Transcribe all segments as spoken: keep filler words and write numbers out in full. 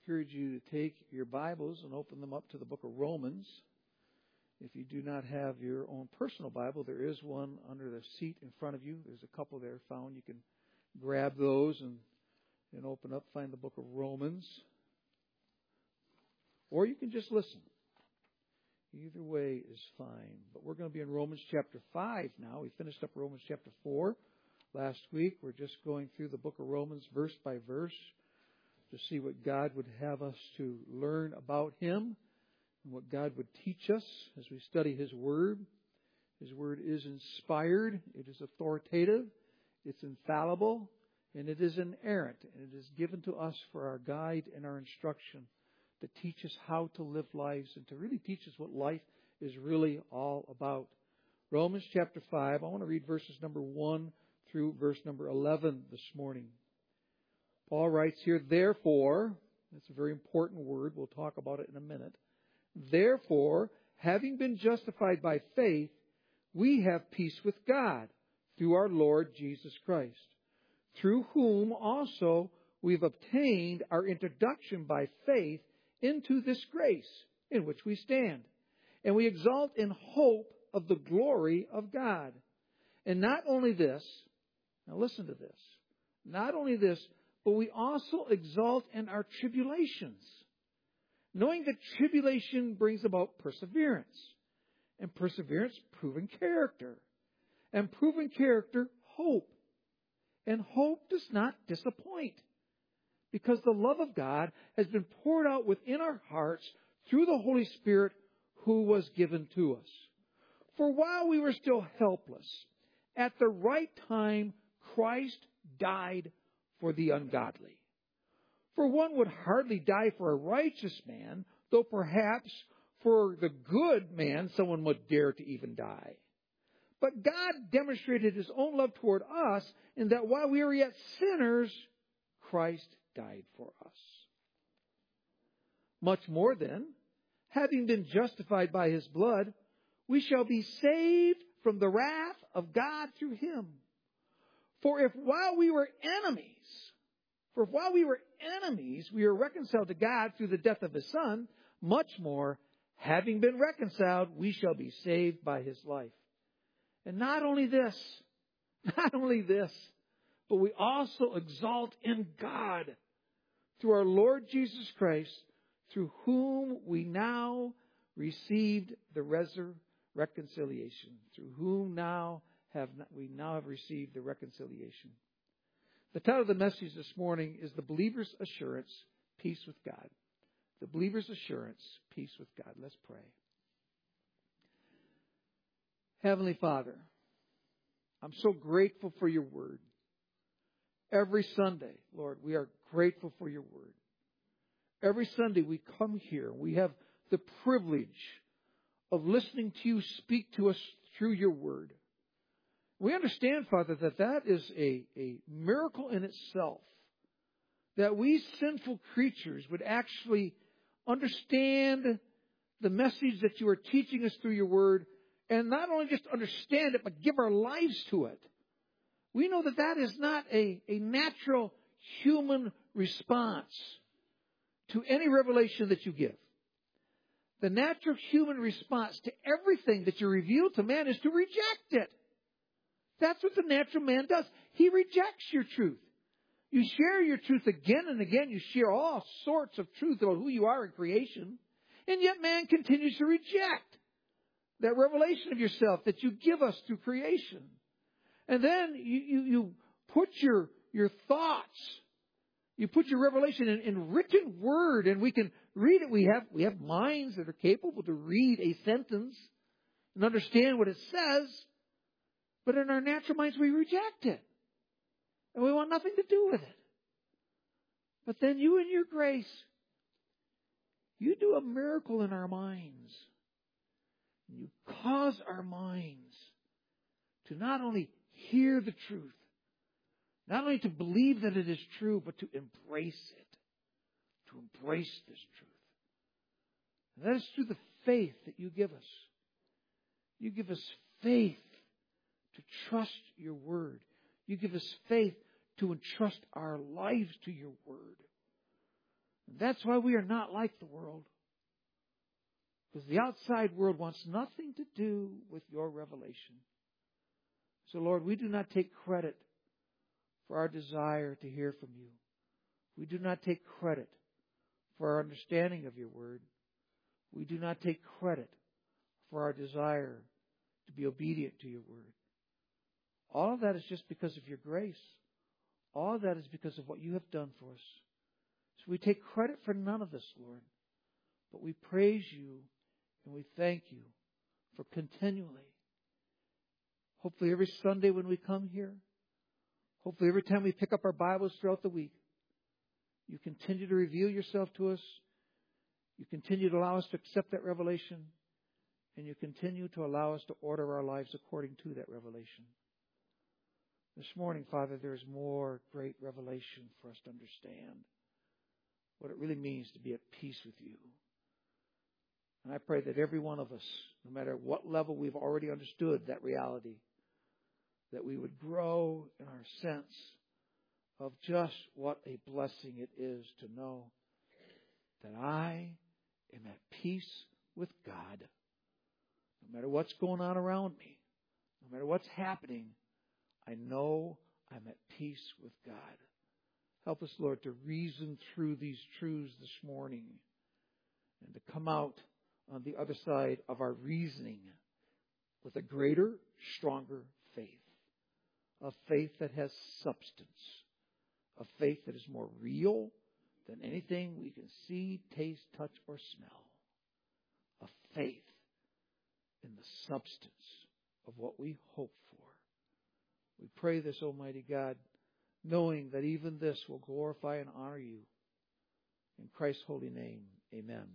encourage you to take your Bibles and open them up to the book of Romans. If you do not have your own personal Bible, there is one under the seat in front of you. There's a couple there found. You can grab those and, and open up, find the book of Romans. Or you can just listen. Either way is fine. But we're going to be in Romans chapter five now. We finished up Romans chapter four last week. We're just going through the book of Romans verse by verse to see what God would have us to learn about Him and what God would teach us as we study His Word. His Word is inspired. It is authoritative. It's infallible. And it is inerrant. And it is given to us for our guide and our instruction to teach us how to live lives and to really teach us what life is really all about. Romans chapter five, I want to read verses number one through verse number eleven this morning. Paul writes here, therefore, that's a very important word. We'll talk about it in a minute. Therefore, having been justified by faith, we have peace with God through our Lord Jesus Christ, through whom also we've obtained our introduction by faith into this grace in which we stand. And we exalt in hope of the glory of God. And not only this, now listen to this, not only this, but we also exalt in our tribulations, knowing that tribulation brings about perseverance, and perseverance, proven character, and proven character, hope. And hope does not disappoint, because the love of God has been poured out within our hearts through the Holy Spirit who was given to us. For while we were still helpless, at the right time Christ died for the ungodly. For one would hardly die for a righteous man, though perhaps for the good man someone would dare to even die. But God demonstrated His own love toward us in that while we were yet sinners, Christ died for us. Much more then, having been justified by His blood, we shall be saved from the wrath of God through Him. For if while we were enemies, for if while we were enemies, we were reconciled to God through the death of His Son, much more, having been reconciled, we shall be saved by His life. And not only this, not only this, but we also exalt in God through our Lord Jesus Christ, through whom we now received the resur- reconciliation, through whom now have we now have received the reconciliation. The title of the message this morning is The Believer's Assurance, Peace with God. The Believer's Assurance, Peace with God. Let's pray. Heavenly Father, I'm so grateful for your word. Every Sunday, Lord, we are grateful for your word. Every Sunday we come here. We have the privilege of listening to you speak to us through your word. We understand, Father, that that is a, a miracle in itself. That we sinful creatures would actually understand the message that you are teaching us through your word, and not only just understand it, but give our lives to it. We know that that is not a, a natural human response to any revelation that you give. The natural human response to everything that you reveal to man is to reject it. That's what the natural man does. He rejects your truth. You share your truth again and again. You share all sorts of truth about who you are in creation. And yet man continues to reject that revelation of yourself that you give us through creation. And then you, you, you put your, your thoughts, you put your revelation in, in written word, and we can read it. We have, we have minds that are capable to read a sentence and understand what it says. But in our natural minds, we reject it. And we want nothing to do with it. But then you in your grace, you do a miracle in our minds. You cause our minds to not only hear the truth, not only to believe that it is true, but to embrace it. To embrace this truth. And that is through the faith that you give us. You give us faith to trust your word. You give us faith to entrust our lives to your word. That's why we are not like the world. Because the outside world wants nothing to do with your revelation. So, Lord, we do not take credit for our desire to hear from you. We do not take credit for our understanding of your word. We do not take credit for our desire to be obedient to your word. All of that is just because of your grace. All of that is because of what you have done for us. So we take credit for none of this, Lord. But we praise you and we thank you for continually, hopefully every Sunday when we come here, hopefully every time we pick up our Bibles throughout the week, you continue to reveal yourself to us. You continue to allow us to accept that revelation. And you continue to allow us to order our lives according to that revelation. This morning, Father, there is more great revelation for us to understand what it really means to be at peace with you. And I pray that every one of us, no matter what level we've already understood that reality, that we would grow in our sense of just what a blessing it is to know that I am at peace with God. No matter what's going on around me, no matter what's happening, I know I'm at peace with God. Help us, Lord, to reason through these truths this morning and to come out on the other side of our reasoning with a greater, stronger faith. A faith that has substance. A faith that is more real than anything we can see, taste, touch, or smell. A faith in the substance of what we hope for. We pray this, Almighty God, knowing that even this will glorify and honor you. In Christ's holy name, amen.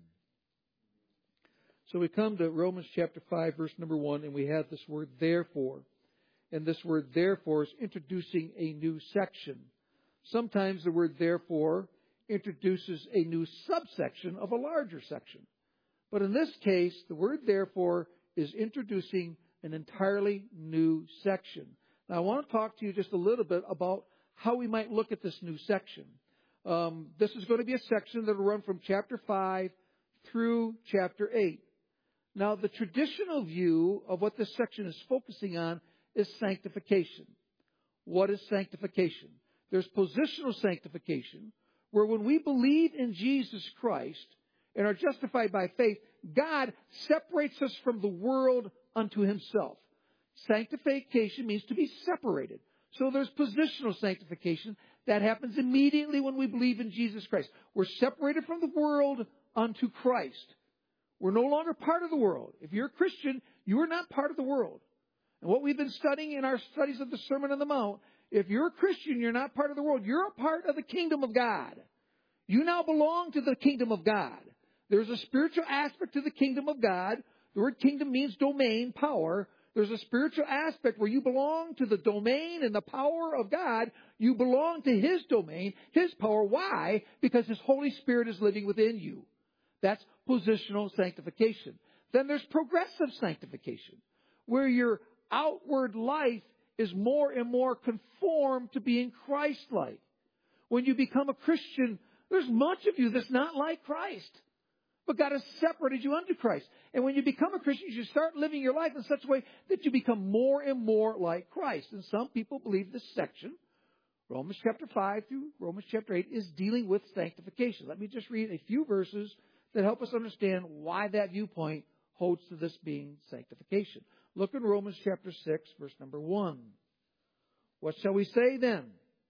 So we come to Romans chapter five, verse number one, and we have this word therefore. And this word therefore is introducing a new section. Sometimes the word therefore introduces a new subsection of a larger section. But in this case, the word therefore is introducing an entirely new section. Now, I want to talk to you just a little bit about how we might look at this new section. Um, this is going to be a section that will run from chapter five through chapter eight. Now, the traditional view of what this section is focusing on is sanctification. What is sanctification? There's positional sanctification, where when we believe in Jesus Christ and are justified by faith, God separates us from the world unto himself. Sanctification means to be separated. So there's positional sanctification that happens immediately when we believe in Jesus Christ. We're separated from the world unto Christ. We're no longer part of the world. If you're a Christian, you are not part of the world. And what we've been studying in our studies of the Sermon on the Mount, if you're a Christian, you're not part of the world. You're a part of the kingdom of God. You now belong to the kingdom of God. There's a spiritual aspect to the kingdom of God. The word kingdom means domain, power. There's a spiritual aspect where you belong to the domain and the power of God. You belong to his domain, his power. Why? Because his Holy Spirit is living within you. That's positional sanctification. Then there's progressive sanctification, where your outward life is more and more conformed to being Christ-like. When you become a Christian, there's much of you that's not like Christ. But God has separated you unto Christ. And when you become a Christian, you start living your life in such a way that you become more and more like Christ. And some people believe this section, Romans chapter five through Romans chapter eight, is dealing with sanctification. Let me just read a few verses that help us understand why that viewpoint holds to this being sanctification. Look in Romans chapter six, verse number one. What shall we say then?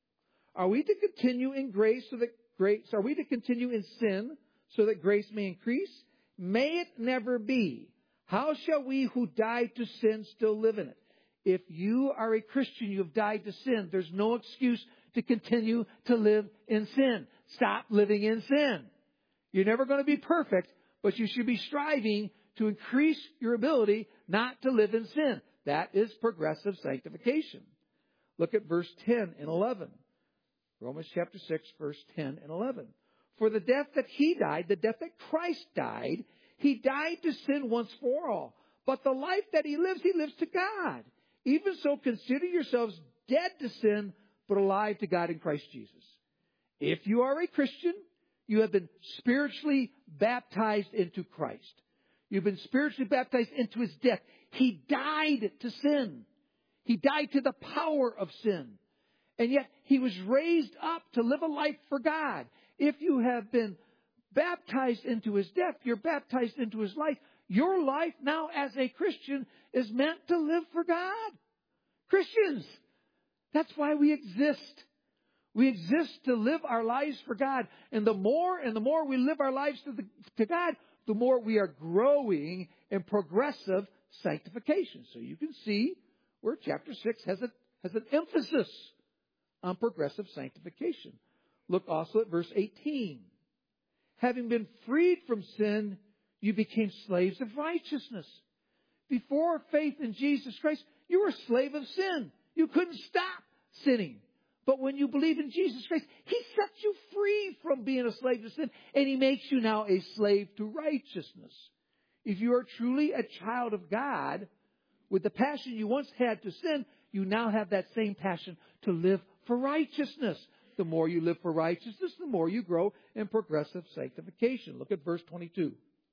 Are we to continue in grace so that grace, are we to continue in sin so that grace may increase? May it never be. How shall we who died to sin still live in it? If you are a Christian, you have died to sin. There's no excuse to continue to live in sin. Stop living in sin. You're never going to be perfect, but you should be striving to increase your ability not to live in sin. That is progressive sanctification. Look at verse ten and eleven. Romans chapter six, verse ten and eleven. For the death that he died, the death that Christ died, he died to sin once for all. But the life that he lives, he lives to God. Even so, consider yourselves dead to sin, but alive to God in Christ Jesus. If you are a Christian, You have been spiritually baptized into Christ. You've been spiritually baptized into His death. He died to sin. He died to the power of sin. And yet He was raised up to live a life for God. If you have been baptized into His death, you're baptized into His life. Your life now as a Christian is meant to live for God. Christians, that's why we exist. We exist to live our lives for God. And the more and the more we live our lives to, the, to God, the more we are growing in progressive sanctification. So you can see where chapter six has, a, has an emphasis on progressive sanctification. Look also at verse eighteen. Having been freed from sin, you became slaves of righteousness. Before faith in Jesus Christ, you were a slave of sin. You couldn't stop sinning. But when you believe in Jesus Christ, He sets you free from being a slave to sin, and He makes you now a slave to righteousness. If you are truly a child of God, with the passion you once had to sin, you now have that same passion to live for righteousness. The more you live for righteousness, the more you grow in progressive sanctification. Look at verse twenty-two.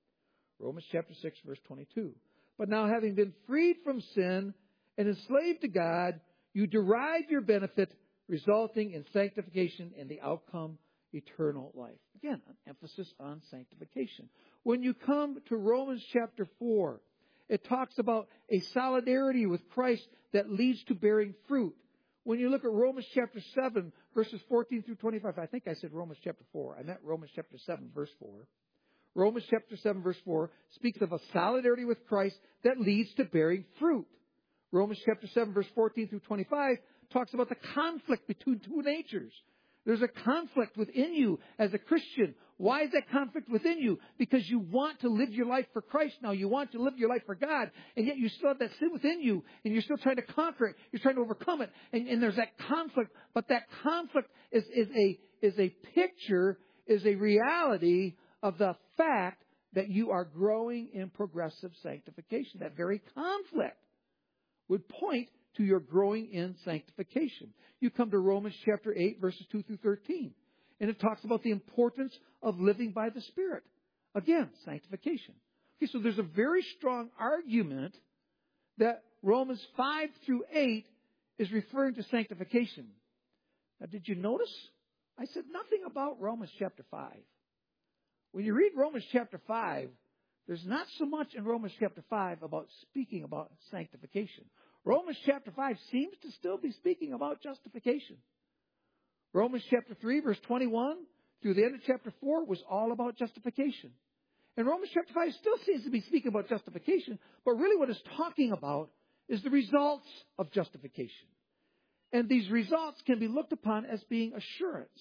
Romans chapter six, verse twenty-two. But now having been freed from sin and enslaved to God, you derive your benefit, resulting in sanctification and the outcome, eternal life. Again, an emphasis on sanctification. When you come to Romans chapter four, it talks about a solidarity with Christ that leads to bearing fruit. When you look at Romans chapter seven, verses fourteen through twenty-five, I think I said Romans chapter four. I meant Romans chapter seven, verse four. Romans chapter seven, verse four speaks of a solidarity with Christ that leads to bearing fruit. Romans chapter seven, verse fourteen through twenty-five talks about the conflict between two natures. There's a conflict within you as a Christian. Why is that conflict within you? Because you want to live your life for Christ now. You want to live your life for God. And yet you still have that sin within you. And you're still trying to conquer it. You're trying to overcome it. And, and there's that conflict. But that conflict is, is, a, is a picture, is a reality of the fact that you are growing in progressive sanctification. That very conflict would point to your growing in sanctification. You come to Romans chapter eight, verses two through thirteen. And it talks about the importance of living by the Spirit. Again, sanctification. Okay, so there's a very strong argument that Romans five through eight is referring to sanctification. Now, did you notice? I said nothing about Romans chapter five. When you read Romans chapter five, there's not so much in Romans chapter five about speaking about sanctification. Romans chapter five seems to still be speaking about justification. Romans chapter three, verse twenty-one, through the end of chapter four, was all about justification. And Romans chapter five still seems to be speaking about justification, but really what it's talking about is the results of justification. And these results can be looked upon as being assurance.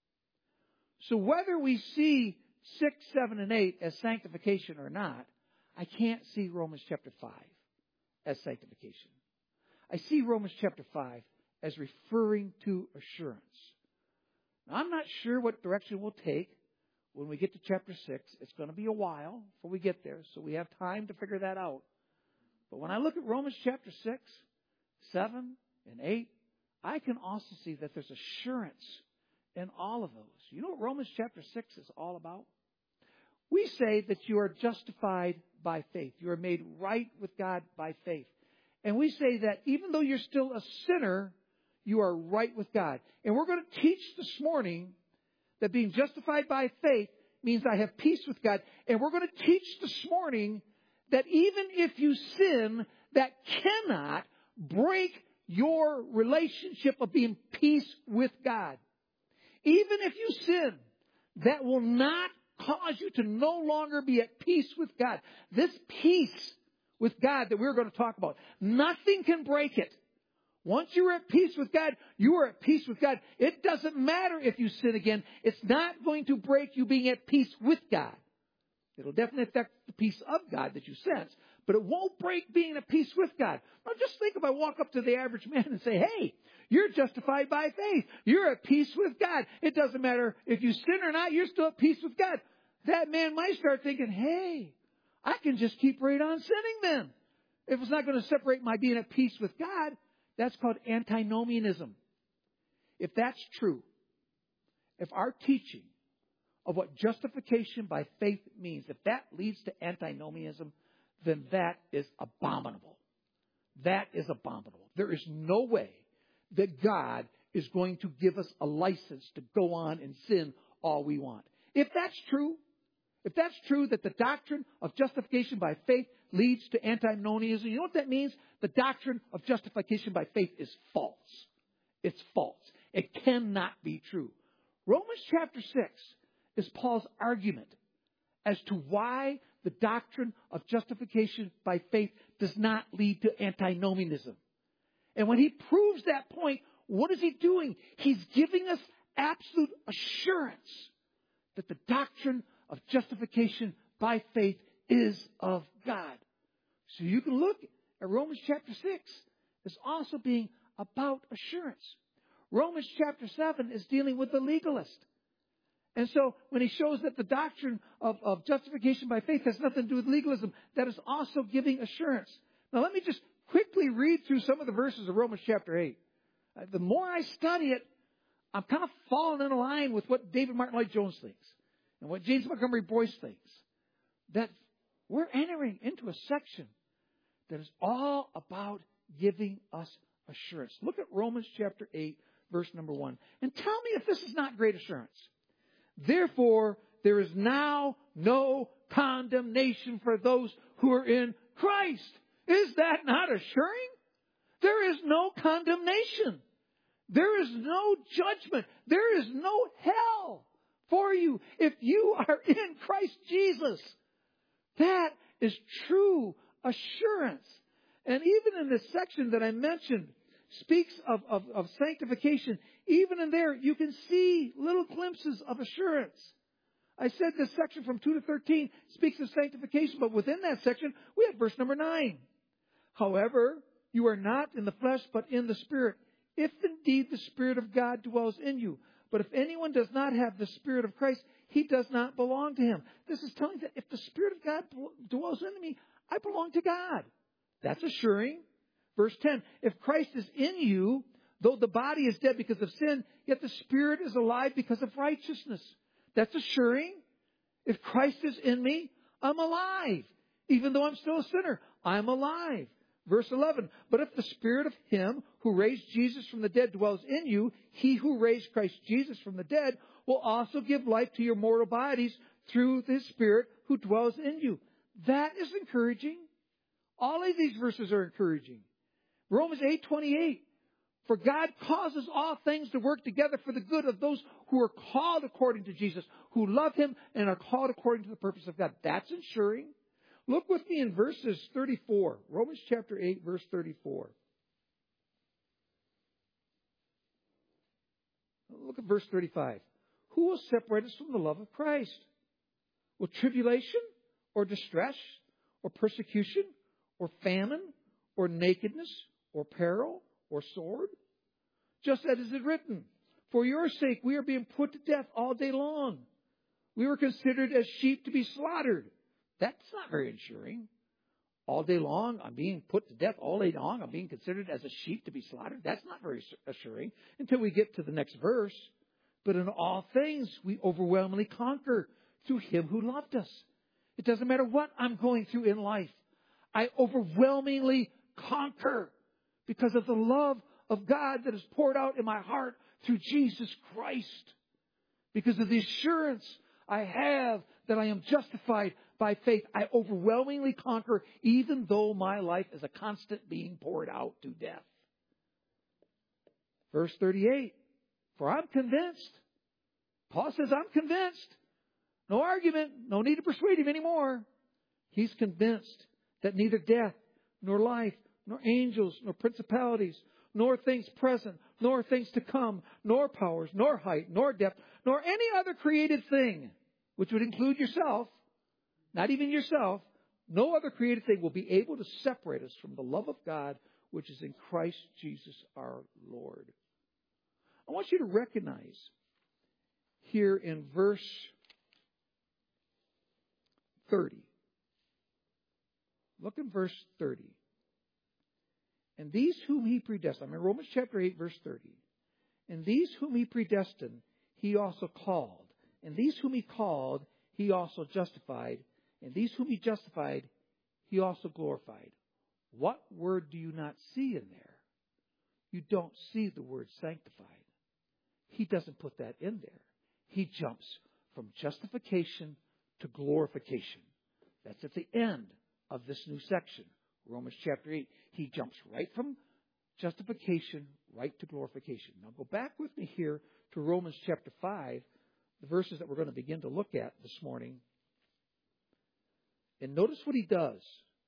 So whether we see six, seven, and eight as sanctification or not, I can't see Romans chapter five as sanctification. I see Romans chapter five as referring to assurance. Now, I'm not sure what direction we'll take when we get to chapter six. It's going to be a while before we get there, so we have time to figure that out. But when I look at Romans chapter six, seven, and eight, I can also see that there's assurance in all of those. You know what Romans chapter six is all about? We say that you are justified by faith. You are made right with God by faith. And we say that even though you're still a sinner, you are right with God. And we're going to teach this morning that being justified by faith means I have peace with God. And we're going to teach this morning that even if you sin, that cannot break your relationship of being peace with God. Even if you sin, that will not cause you to no longer be at peace with God. This peace with God that we're going to talk about, nothing can break it. Once you're at peace with God, you are at peace with God. It doesn't matter if you sin again. It's not going to break you being at peace with God. It'll definitely affect the peace of God that you sense, but it won't break being at peace with God. Now just think if I walk up to the average man and say, hey, you're justified by faith. You're at peace with God. It doesn't matter if you sin or not, you're still at peace with God. That man might start thinking, hey, I can just keep right on sinning then. If it's not going to separate my being at peace with God, that's called antinomianism. If that's true, if our teaching of what justification by faith means, if that leads to antinomianism, then that is abominable. That is abominable. There is no way that God is going to give us a license to go on and sin all we want. If that's true, if that's true that the doctrine of justification by faith leads to antinomianism, you know what that means? The doctrine of justification by faith is false. It's false. It cannot be true. Romans chapter six is Paul's argument as to why the doctrine of justification by faith does not lead to antinomianism. And when he proves that point, what is he doing? He's giving us absolute assurance that the doctrine of justification by faith is of God. So you can look at Romans chapter six as also being about assurance. Romans chapter seven is dealing with the legalist. And so when he shows that the doctrine of, of justification by faith has nothing to do with legalism, that is also giving assurance. Now let me just quickly read through some of the verses of Romans chapter eight. Uh, the more I study it, I'm kind of falling in line with what David Martin Lloyd-Jones thinks and what James Montgomery Boyce thinks. That we're entering into a section that is all about giving us assurance. Look at Romans chapter eight, verse number one. And tell me if this is not great assurance. Therefore, there is now no condemnation for those who are in Christ. Is that not assuring? There is no condemnation. There is no judgment. There is no hell for you if you are in Christ Jesus. That is true assurance. And even in this section that I mentioned, speaks of, of, of sanctification. Even in there, you can see little glimpses of assurance. I said this section from two to thirteen speaks of sanctification, but within that section, we have verse number nine. However, you are not in the flesh, but in the Spirit, if indeed the Spirit of God dwells in you. But if anyone does not have the Spirit of Christ, he does not belong to him. This is telling that if the Spirit of God dwells in me, I belong to God. That's assuring. Verse ten, if Christ is in you, though the body is dead because of sin, yet the Spirit is alive because of righteousness. That's assuring. If Christ is in me, I'm alive. Even though I'm still a sinner, I'm alive. Verse eleven, but if the Spirit of Him who raised Jesus from the dead dwells in you, He who raised Christ Jesus from the dead will also give life to your mortal bodies through His Spirit who dwells in you. That is encouraging. All of these verses are encouraging. Romans eight twenty-eight. For God causes all things to work together for the good of those who are called according to Jesus, who love Him and are called according to the purpose of God. That's ensuring. Look with me in verses thirty-four. Romans chapter eight, verse thirty-four. Look at verse thirty-five. Who will separate us from the love of Christ? Will tribulation or distress or persecution or famine or nakedness or peril or sword? Just as it is written, for your sake we are being put to death all day long. We were considered as sheep to be slaughtered. That's not very ensuring. All day long, I'm being put to death. All day long, I'm being considered as a sheep to be slaughtered. That's not very assuring until we get to the next verse. But in all things, we overwhelmingly conquer through Him who loved us. It doesn't matter what I'm going through in life. I overwhelmingly conquer because of the love of God that is poured out in my heart through Jesus Christ. Because of the assurance I have that I am justified by faith, I overwhelmingly conquer even though my life is a constant being poured out to death. Verse thirty-eight, for I'm convinced. Paul says, I'm convinced. No argument, no need to persuade him anymore. He's convinced that neither death, nor life, nor angels, nor principalities, nor things present, nor things to come, nor powers, nor height, nor depth, nor any other created thing, which would include yourself, not even yourself, no other created thing will be able to separate us from the love of God, which is in Christ Jesus our Lord. I want you to recognize here in verse thirty. Look in verse thirty. And these whom He predestined, I'm in Romans chapter eight, verse thirty. And these whom He predestined, He also called. And these whom he called, he also justified. And these whom he justified, he also glorified. What word do you not see in there? You don't see the word sanctified. He doesn't put that in there. He jumps from justification to glorification. That's at the end of this new section, Romans chapter eight. He jumps right from justification right to glorification. Now go back with me here to Romans chapter five, the verses that we're going to begin to look at this morning. And notice what he does.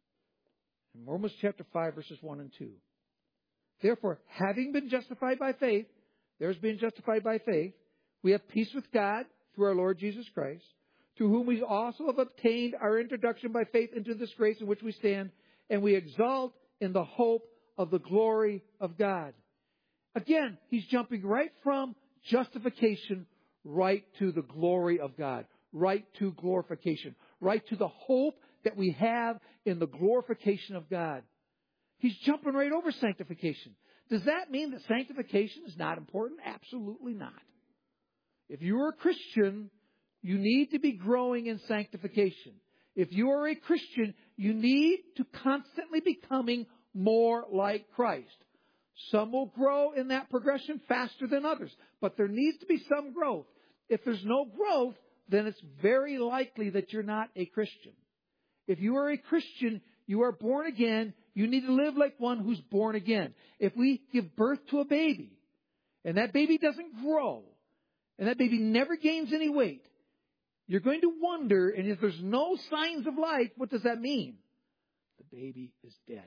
In Romans chapter five, verses one and two. Therefore, having been justified by faith, there's been justified by faith, we have peace with God through our Lord Jesus Christ, through whom we also have obtained our introduction by faith into this grace in which we stand, and we exalt in the hope of the glory of God. Again, he's jumping right from justification right to the glory of God, right to glorification, right to the hope that we have in the glorification of God. He's jumping right over sanctification. Does that mean that sanctification is not important? Absolutely not. If you are a Christian, you need to be growing in sanctification. If you are a Christian, you need to constantly becoming more like Christ. Some will grow in that progression faster than others, but there needs to be some growth. If there's no growth, then it's very likely that you're not a Christian. If you are a Christian, you are born again, you need to live like one who's born again. If we give birth to a baby, and that baby doesn't grow, and that baby never gains any weight, you're going to wonder, and if there's no signs of life, what does that mean? The baby is dead.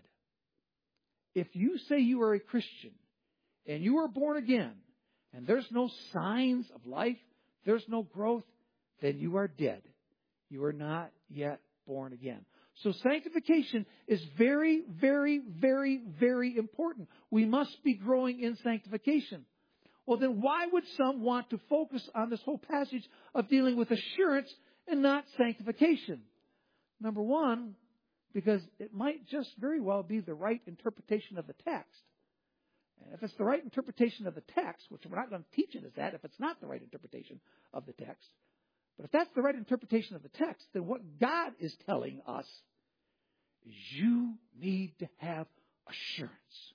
If you say you are a Christian, and you are born again, and there's no signs of life, there's no growth, then you are dead. You are not yet born again. So sanctification is very, very, very, very important. We must be growing in sanctification. Well, then why would some want to focus on this whole passage of dealing with assurance and not sanctification? Number one, because it might just very well be the right interpretation of the text. And if it's the right interpretation of the text, which we're not going to teach it as that, if it's not the right interpretation of the text, but if that's the right interpretation of the text, then what God is telling us is you need to have assurance.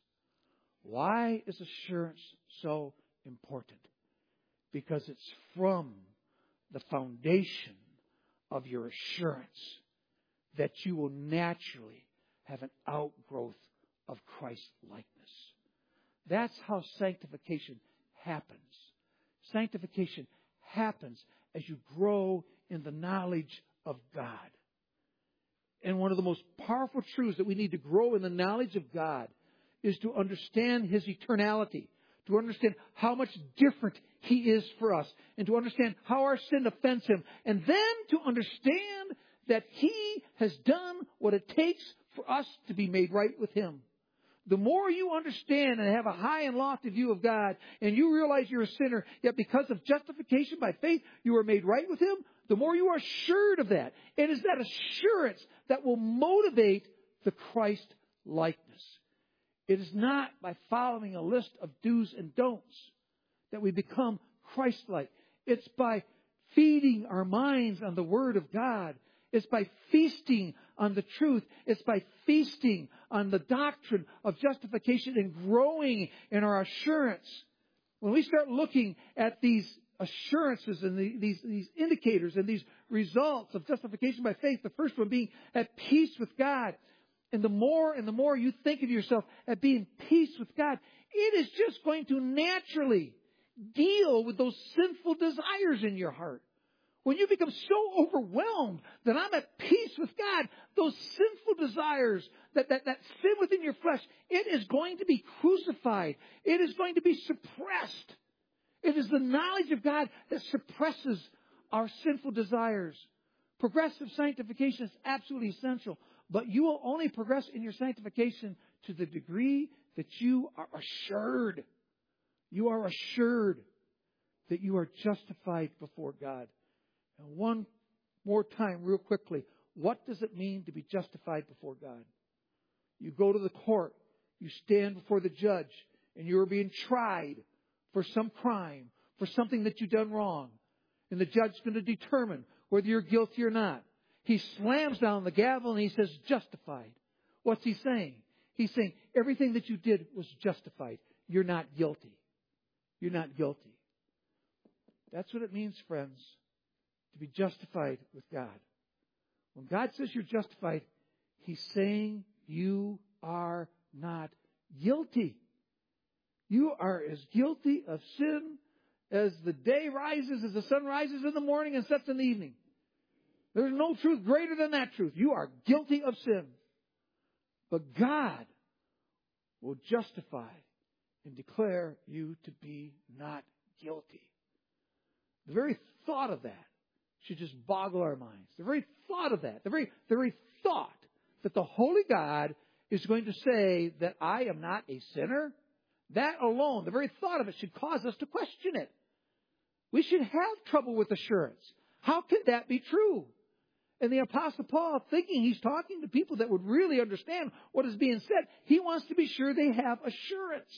Why is assurance so important? Because it's from the foundation of your assurance that you will naturally have an outgrowth of Christ-likeness. That's how sanctification happens. Sanctification happens as you grow in the knowledge of God. And one of the most powerful truths that we need to grow in the knowledge of God is to understand His eternality, to understand how much different He is for us, and to understand how our sin offends Him, and then to understand that He has done what it takes for us to be made right with Him. The more you understand and have a high and lofty view of God, and you realize you're a sinner, yet because of justification by faith, you are made right with Him, the more you are assured of that. It is that assurance that will motivate the Christ likeness. It is not by following a list of do's and don'ts that we become Christ-like. It's by feeding our minds on the Word of God. It's by feasting on the truth. It's by feasting on the doctrine of justification and growing in our assurance. When we start looking at these assurances and the, these, these indicators and these results of justification by faith, the first one being at peace with God. And the more and the more you think of yourself at being peace with God, it is just going to naturally deal with those sinful desires in your heart. When you become so overwhelmed that I'm at peace with God, those sinful desires, that, that, that sin within your flesh, it is going to be crucified. It is going to be suppressed. It is the knowledge of God that suppresses our sinful desires. Progressive sanctification is absolutely essential, but you will only progress in your sanctification to the degree that you are assured. You are assured that you are justified before God. And one more time, real quickly, what does it mean to be justified before God? You go to the court, you stand before the judge, and you are being tried for some crime, for something that you've done wrong. And the judge is going to determine whether you're guilty or not. He slams down the gavel and he says, justified. What's he saying? He's saying everything that you did was justified. You're not guilty. You're not guilty. That's what it means, friends, to be justified with God. When God says you're justified, He's saying you are not guilty. You are as guilty of sin as the day rises, as the sun rises in the morning and sets in the evening. There's no truth greater than that truth. You are guilty of sin. But God will justify and declare you to be not guilty. The very thought of that should just boggle our minds. The very thought of that, the very, the very thought that the Holy God is going to say that I am not a sinner, that alone, the very thought of it should cause us to question it. We should have trouble with assurance. How can that be true? And the Apostle Paul, thinking he's talking to people that would really understand what is being said, he wants to be sure they have assurance.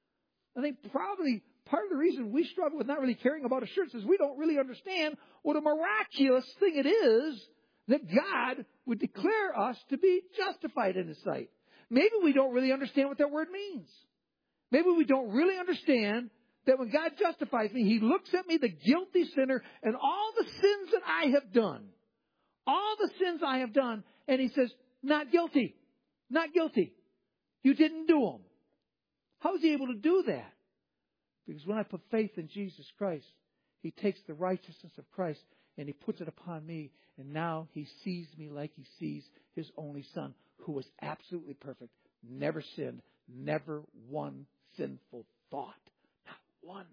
I think probably part of the reason we struggle with not really caring about assurance is we don't really understand what a miraculous thing it is that God would declare us to be justified in His sight. Maybe we don't really understand what that word means. Maybe we don't really understand that when God justifies me, He looks at me, the guilty sinner, and all the sins that I have done. All the sins I have done. And He says, not guilty. Not guilty. You didn't do them. How is He able to do that? Because when I put faith in Jesus Christ, He takes the righteousness of Christ and He puts it upon me. And now He sees me like He sees His only Son, who was absolutely perfect, never sinned, never one sinful thought. Not one.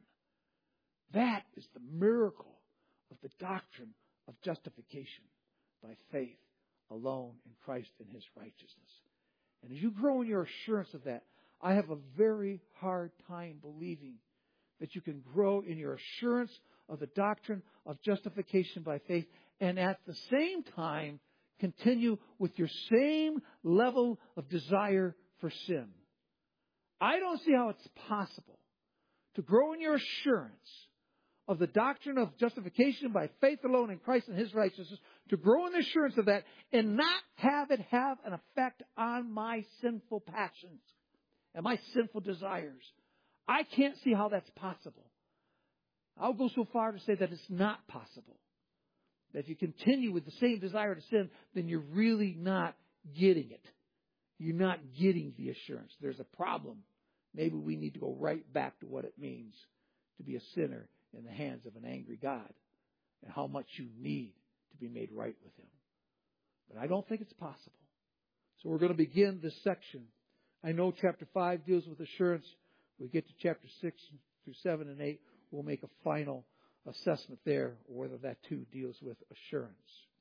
That is the miracle of the doctrine of justification by faith alone in Christ and His righteousness. And as you grow in your assurance of that, I have a very hard time believing that you can grow in your assurance of the doctrine of justification by faith and at the same time continue with your same level of desire for sin. I don't see how it's possible to grow in your assurance of the doctrine of justification by faith alone in Christ and His righteousness, to grow in the assurance of that and not have it have an effect on my sinful passions and my sinful desires. I can't see how that's possible. I'll go so far to say that it's not possible. That if you continue with the same desire to sin, then you're really not getting it. You're not getting the assurance. There's a problem. Maybe we need to go right back to what it means to be a sinner in the hands of an angry God and how much you need to be made right with Him. But I don't think it's possible. So we're going to begin this section. I know chapter five deals with assurance. We get to chapter six through seven and eight. We'll make a final assessment there, whether that too deals with assurance.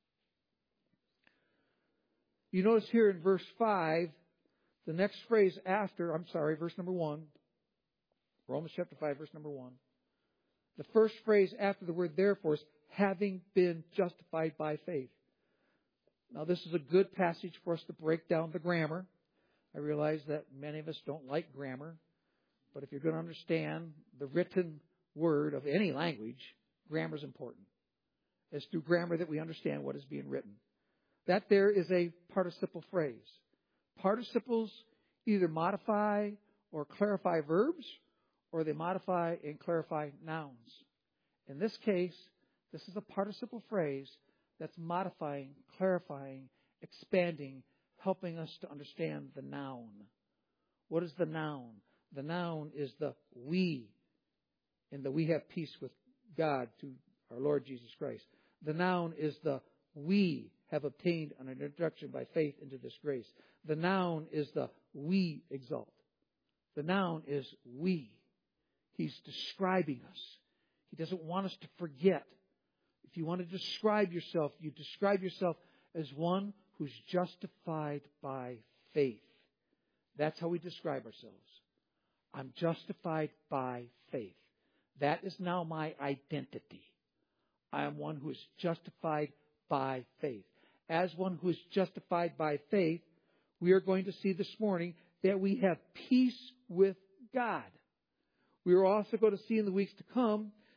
You notice here in verse five, the next phrase after, I'm sorry, verse number one, Romans chapter five, verse number one. The first phrase after the word therefore is having been justified by faith. Now this is a good passage for us to break down the grammar. I realize that many of us don't like grammar, but if you're going to understand the written word of any language, grammar is important. It's through grammar that we understand what is being written. That there is a participle phrase. Participles either modify or clarify verbs, or they modify and clarify nouns. In this case, this is a participle phrase that's modifying, clarifying, expanding, helping us to understand the noun. What is the noun? The noun is the we, in the we have peace with God through our Lord Jesus Christ. The noun is the we have obtained an introduction by faith into this grace. The noun is the we exalt. The noun is we. He's describing us. He doesn't want us to forget. If you want to describe yourself, you describe yourself as one who's justified by faith. That's how we describe ourselves. I'm justified by faith. That is now my identity. I am one who is justified by faith. As one who is justified by faith, we are going to see this morning that we have peace with God. We are also going to see in the weeks to come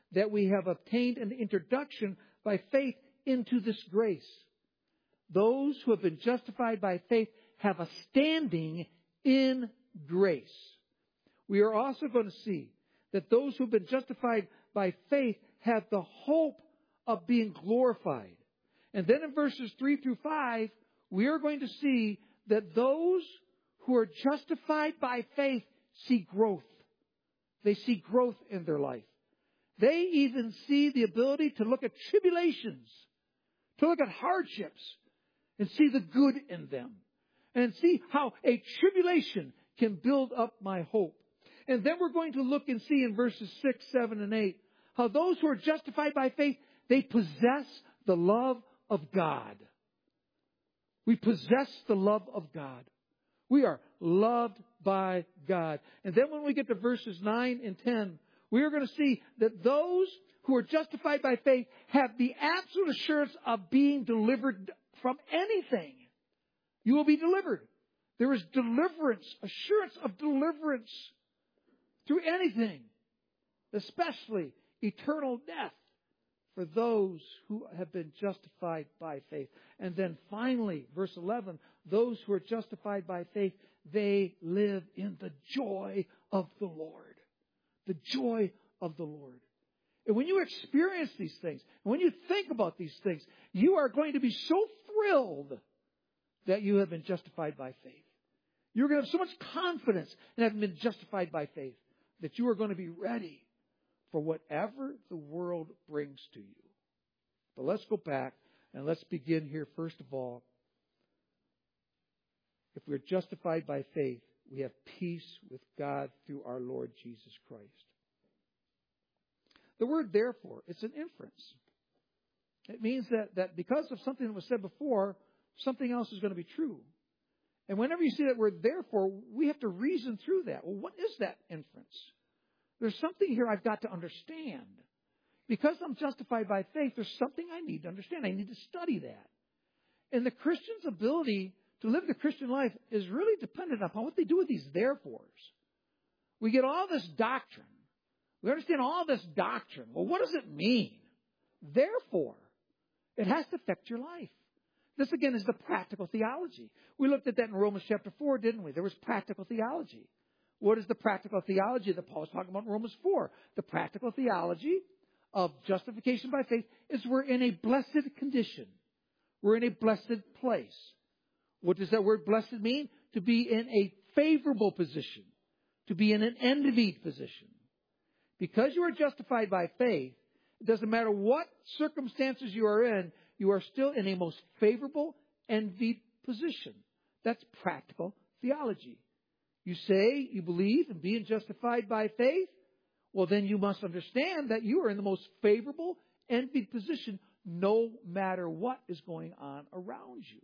that we have obtained an introduction by faith into this grace. Those who have been justified by faith have a standing in grace. We are also going to see that those who have been justified by faith have the hope of being glorified. And then in verses three through five, we are going to see that those who are justified by faith see growth. They see growth in their life. They even see the ability to look at tribulations, to look at hardships, and see the good in them. And see how a tribulation can build up my hope. And then we're going to look and see in verses six, seven, and eight, how those who are justified by faith, they possess the love of God. We possess the love of God. We are loved by God. And then when we get to verses nine and ten, we are going to see that those who are justified by faith have the absolute assurance of being delivered from anything. You will be delivered. There is deliverance, assurance of deliverance through anything, especially eternal death for those who have been justified by faith. And then finally, verse eleven, those who are justified by faith, they live in the joy of the Lord. The joy of the Lord. And when you experience these things, and when you think about these things, you are going to be so thrilled that you have been justified by faith. You're going to have so much confidence in having been justified by faith that you are going to be ready for whatever the world brings to you. But let's go back and let's begin here first of all. If we're justified by faith, we have peace with God through our Lord Jesus Christ. The word therefore, it's an inference. It means that, that because of something that was said before, something else is going to be true. And whenever you see that word therefore, we have to reason through that. Well, what is that inference? There's something here I've got to understand. Because I'm justified by faith, there's something I need to understand. I need to study that. And the Christian's ability to live the Christian life is really dependent upon what they do with these therefores. We get all this doctrine. We understand all this doctrine. Well, what does it mean? Therefore, it has to affect your life. This, again, is the practical theology. We looked at that in Romans chapter four, didn't we? There was practical theology. What is the practical theology that Paul is talking about in Romans four? The practical theology of justification by faith is we're in a blessed condition. We're in a blessed place. What does that word blessed mean? To be in a favorable position. To be in an envied position. Because you are justified by faith, it doesn't matter what circumstances you are in, you are still in a most favorable, envied position. That's practical theology. You say you believe in being justified by faith, well then you must understand that you are in the most favorable, envied position no matter what is going on around you.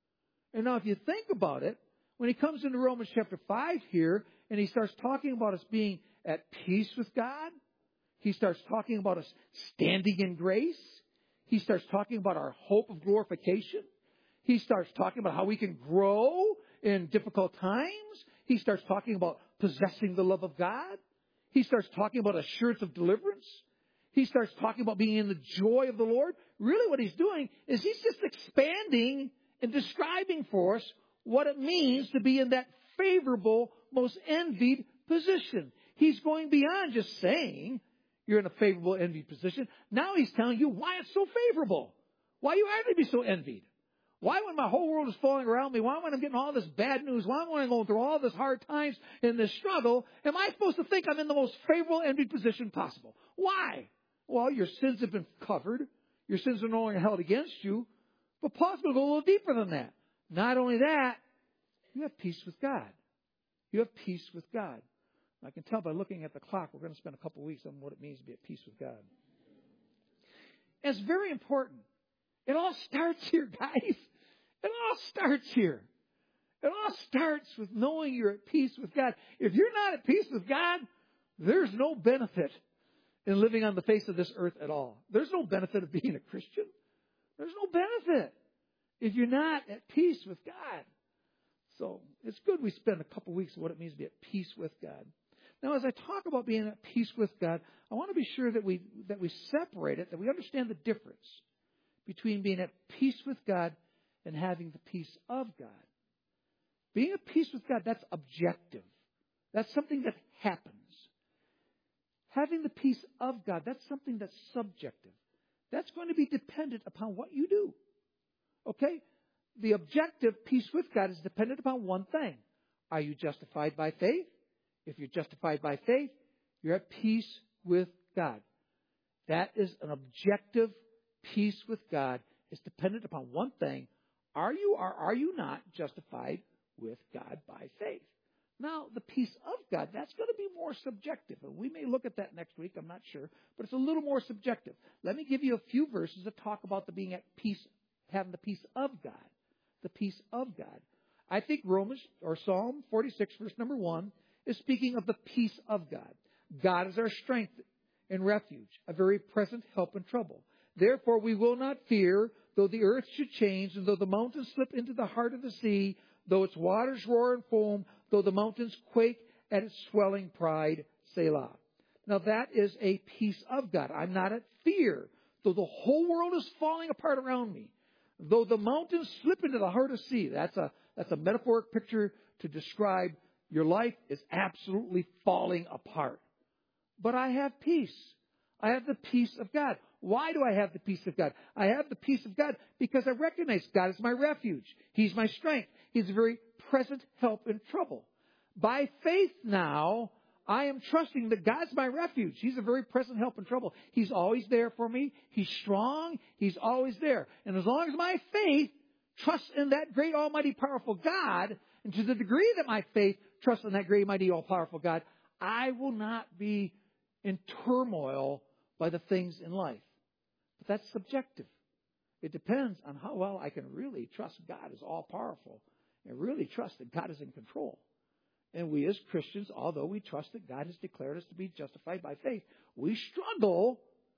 And now if you think about it, when he comes into Romans chapter five here, and he starts talking about us being at peace with God, he starts talking about us standing in grace, he starts talking about our hope of glorification, he starts talking about how we can grow in difficult times, he starts talking about possessing the love of God, he starts talking about assurance of deliverance, he starts talking about being in the joy of the Lord. Really what he's doing is he's just expanding and describing for us what it means to be in that favorable, most envied position. He's going beyond just saying you're in a favorable, envied position. Now he's telling you why it's so favorable. Why you have to be so envied. Why when my whole world is falling around me, why when I'm getting all this bad news, why when I'm going through all this hard times and this struggle, am I supposed to think I'm in the most favorable, envied position possible? Why? Well, your sins have been covered. Your sins are no longer held against you. But Paul's going to go a little deeper than that. Not only that, you have peace with God. You have peace with God. I can tell by looking at the clock, we're going to spend a couple of weeks on what it means to be at peace with God. And it's very important. It all starts here, guys. It all starts here. It all starts with knowing you're at peace with God. If you're not at peace with God, there's no benefit in living on the face of this earth at all. There's no benefit of being a Christian. There's no benefit if you're not at peace with God. So it's good we spend a couple weeks on what it means to be at peace with God. Now, as I talk about being at peace with God, I want to be sure that we that we separate it, that we understand the difference between being at peace with God and having the peace of God. Being at peace with God, that's objective. That's something that happens. Having the peace of God, that's something that's subjective. That's going to be dependent upon what you do. Okay? The objective peace with God is dependent upon one thing. Are you justified by faith? If you're justified by faith, you're at peace with God. That is an objective peace with God. It's dependent upon one thing. Are you or are you not justified with God by faith? Now, the peace of God, that's going to be more subjective. And we may look at that next week, I'm not sure. But it's a little more subjective. Let me give you a few verses that talk about the being at peace, having the peace of God. The peace of God. I think Romans, or Psalm forty-six, verse number one, is speaking of the peace of God. God is our strength and refuge, a very present help in trouble. Therefore we will not fear, though the earth should change, and though the mountains slip into the heart of the sea, though its waters roar and foam, though the mountains quake at its swelling pride, Selah. Now that is a peace of God. I'm not at fear, though the whole world is falling apart around me. Though the mountains slip into the heart of the sea. That's a, that's a metaphoric picture to describe your life is absolutely falling apart. But I have peace. I have the peace of God. Why do I have the peace of God? I have the peace of God because I recognize God is my refuge. He's my strength. He's a very present help in trouble. By faith now, I am trusting that God's my refuge. He's a very present help in trouble. He's always there for me. He's strong. He's always there. And as long as my faith trusts in that great, almighty, powerful God, and to the degree that my faith trusts in that great, mighty, all-powerful God, I will not be in turmoil by the things in life. But that's subjective. It depends on how well I can really trust God is all-powerful and really trust that God is in control. And we as Christians, although we trust that God has declared us to be justified by faith, we struggle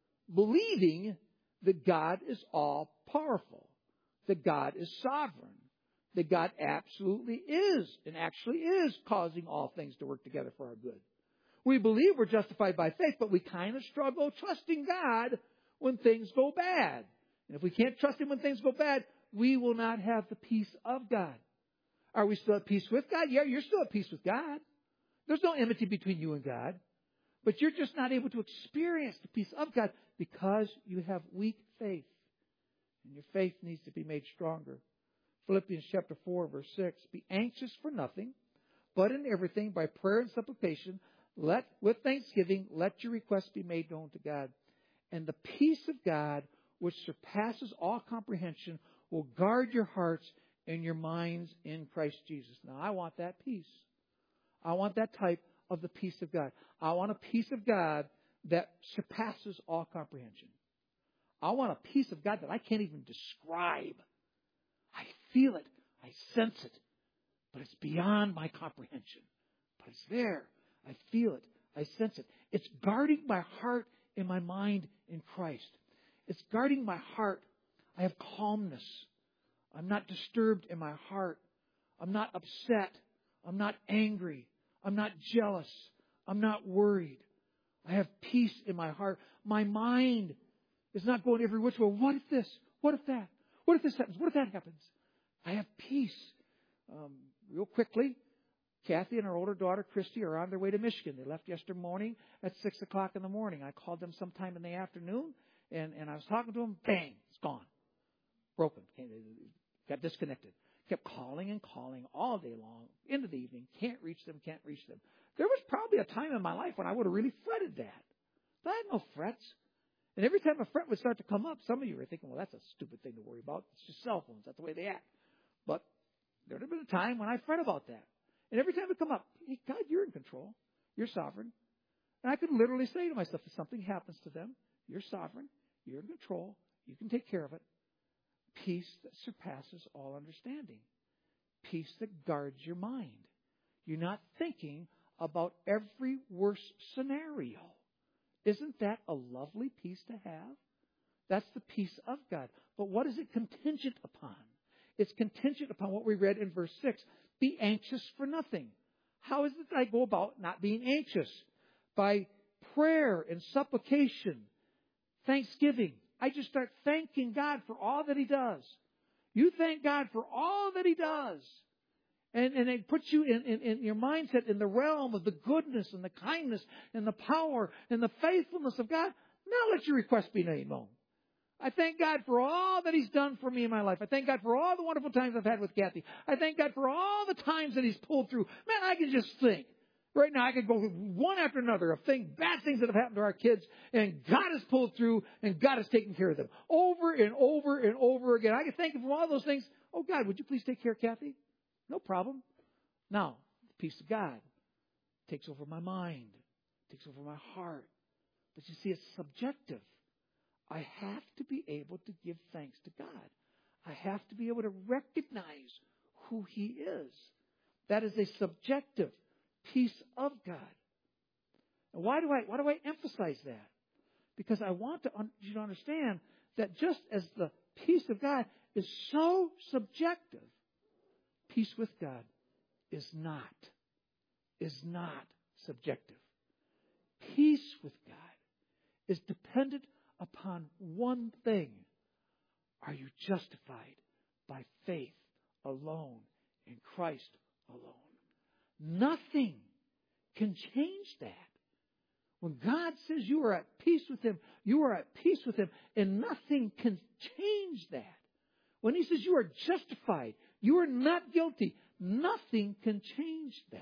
believing that God is all-powerful, that God is sovereign, that God absolutely is and actually is causing all things to work together for our good. We believe we're justified by faith, but we kind of struggle trusting God when things go bad. And if we can't trust Him when things go bad, we will not have the peace of God. Are we still at peace with God? Yeah, you're still at peace with God. There's no enmity between you and God. But you're just not able to experience the peace of God because you have weak faith. And your faith needs to be made stronger. Philippians chapter four, verse six. Be anxious for nothing, but in everything, by prayer and supplication, let with thanksgiving, let your requests be made known to God. And the peace of God, which surpasses all comprehension, will guard your hearts and your minds in Christ Jesus. Now, I want that peace. I want that type of the peace of God. I want a peace of God that surpasses all comprehension. I want a peace of God that I can't even describe. I feel it. I sense it. But it's beyond my comprehension. But it's there. I feel it. I sense it. It's guarding my heart and my mind in Christ. It's guarding my heart. I have calmness. I'm not disturbed in my heart. I'm not upset. I'm not angry. I'm not jealous. I'm not worried. I have peace in my heart. My mind is not going every which way. What if this? What if that? What if this happens? What if that happens? I have peace. Um, real quickly, Kathy and her older daughter, Christy, are on their way to Michigan. They left yesterday morning at six o'clock in the morning. I called them sometime in the afternoon, and, and I was talking to them. Bang! It's gone. Broken. Got disconnected. Kept calling and calling all day long, into the evening. Can't reach them, can't reach them. There was probably a time in my life when I would have really fretted that. But I had no frets. And every time a fret would start to come up, some of you were thinking, well, that's a stupid thing to worry about. It's just cell phones. That's the way they act. But there would have been a time when I fret about that. And every time it would come up, hey, God, you're in control. You're sovereign. And I could literally say to myself, if something happens to them, you're sovereign. You're in control. You can take care of it. Peace that surpasses all understanding. Peace that guards your mind. You're not thinking about every worst scenario. Isn't that a lovely peace to have? That's the peace of God. But what is it contingent upon? It's contingent upon what we read in verse six. Be anxious for nothing. How is it that I go about not being anxious? By prayer and supplication, thanksgiving. I just start thanking God for all that He does. You thank God for all that He does. And, and it puts you in, in, in your mindset in the realm of the goodness and the kindness and the power and the faithfulness of God. Now let your request be made known. I thank God for all that He's done for me in my life. I thank God for all the wonderful times I've had with Kathy. I thank God for all the times that He's pulled through. Man, I can just think. Right now, I could go one after another of things, bad things that have happened to our kids, and God has pulled through, and God has taken care of them over and over and over again. I can thank Him for all those things. Oh, God, would you please take care of Kathy? No problem. Now, the peace of God takes over my mind, takes over my heart. But you see, it's subjective. I have to be able to give thanks to God. I have to be able to recognize who He is. That is a subjective peace of God. And why do I why do I emphasize that? Because I want to un- you to understand that just as the peace of God is so subjective, peace with God is not is not subjective. Peace with God is dependent upon one thing. Are you justified by faith alone in Christ alone? Nothing can change that. When God says you are at peace with Him, you are at peace with Him, and nothing can change that. When He says you are justified, you are not guilty, nothing can change that.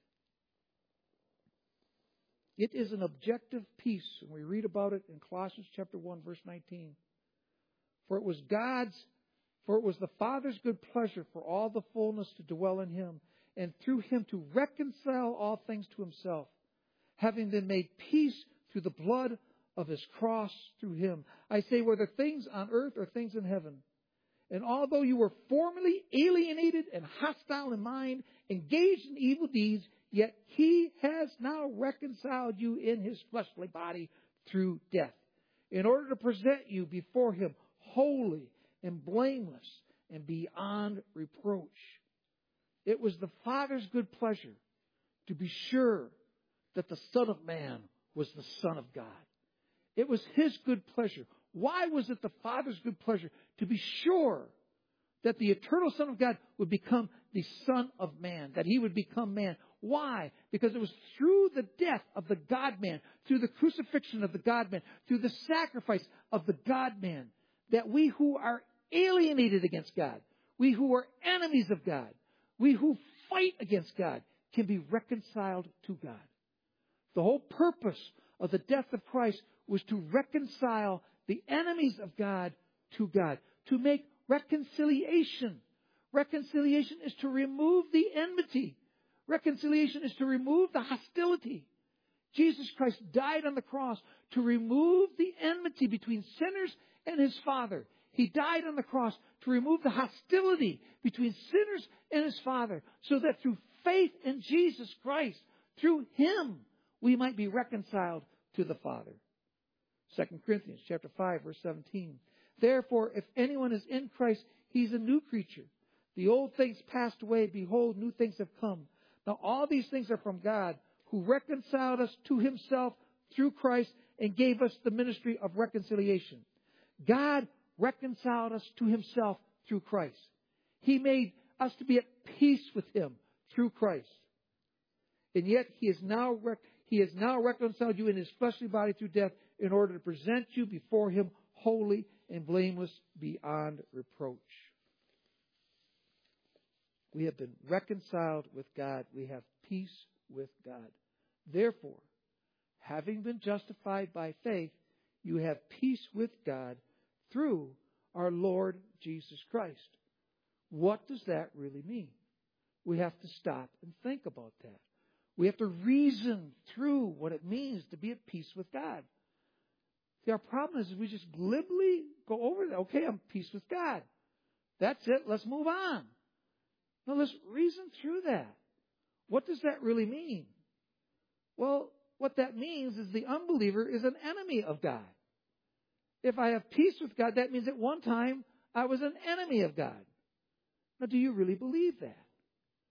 It is an objective peace, and we read about it in Colossians chapter one, verse nineteen. For it was God's, for it was the Father's good pleasure for all the fullness to dwell in Him, and through Him to reconcile all things to Himself, having been made peace through the blood of His cross through Him. I say, whether things on earth or things in heaven. And although you were formerly alienated and hostile in mind, engaged in evil deeds, yet He has now reconciled you in His fleshly body through death, in order to present you before Him holy and blameless and beyond reproach. It was the Father's good pleasure to be sure that the Son of Man was the Son of God. It was His good pleasure. Why was it the Father's good pleasure? To be sure that the eternal Son of God would become the Son of Man, that He would become man. Why? Because it was through the death of the God-man, through the crucifixion of the God-man, through the sacrifice of the God-man, that we who are alienated against God, we who are enemies of God, we who fight against God, can be reconciled to God. The whole purpose of the death of Christ was to reconcile the enemies of God to God, to make reconciliation. Reconciliation is to remove the enmity. Reconciliation is to remove the hostility. Jesus Christ died on the cross to remove the enmity between sinners and His Father. He died on the cross to remove the hostility between sinners and His Father, so that through faith in Jesus Christ, through Him, we might be reconciled to the Father. Second Corinthians chapter five, verse seventeen. Therefore, if anyone is in Christ, he's a new creature. The old things passed away. Behold, new things have come. Now, all these things are from God, who reconciled us to Himself through Christ and gave us the ministry of reconciliation. God reconciled us to Himself through Christ. He made us to be at peace with Him through Christ. And yet He has now rec- He has now reconciled you in His fleshly body through death, in order to present you before Him holy and blameless beyond reproach. We have been reconciled with God. We have peace with God. Therefore, having been justified by faith, you have peace with God through our Lord Jesus Christ. What does that really mean? We have to stop and think about that. We have to reason through what it means to be at peace with God. See, our problem is we just glibly go over that. Okay, I'm at peace with God. That's it. Let's move on. Now, let's reason through that. What does that really mean? Well, what that means is the unbeliever is an enemy of God. If I have peace with God, that means at one time I was an enemy of God. Now, do you really believe that?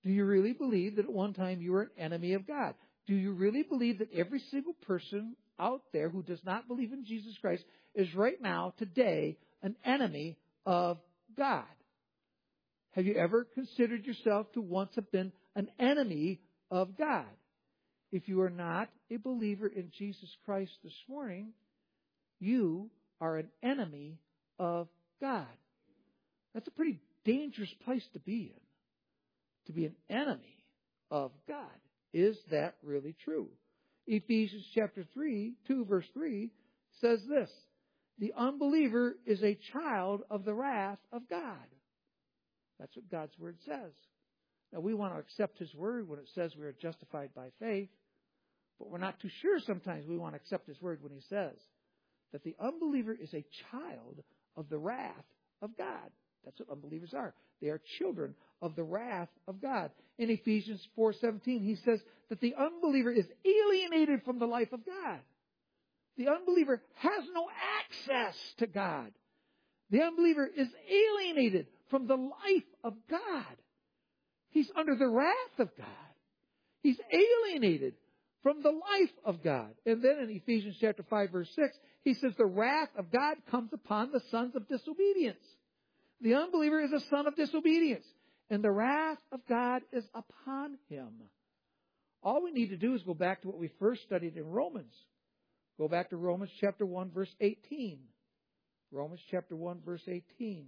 Do you really believe that at one time you were an enemy of God? Do you really believe that every single person out there who does not believe in Jesus Christ is right now, today, an enemy of God? Have you ever considered yourself to once have been an enemy of God? If you are not a believer in Jesus Christ this morning, you are an enemy of God. That's a pretty dangerous place to be in, to be an enemy of God. Is that really true? Ephesians chapter three, two verse three says this: the unbeliever is a child of the wrath of God. That's what God's Word says. Now, we want to accept His Word when it says we are justified by faith, but we're not too sure sometimes we want to accept His Word when He says that the unbeliever is a child of the wrath of God. That's what unbelievers are. They are children of the wrath of God. In Ephesians four seventeen, he says that the unbeliever is alienated from the life of God. The unbeliever has no access to God. The unbeliever is alienated from the life of God. He's under the wrath of God. He's alienated from the life of God. And then in Ephesians chapter five, verse six, he says the wrath of God comes upon the sons of disobedience. The unbeliever is a son of disobedience, and the wrath of God is upon him. All we need to do is go back to what we first studied in Romans. Go back to Romans chapter one, verse eighteen. Romans chapter one, verse eighteen.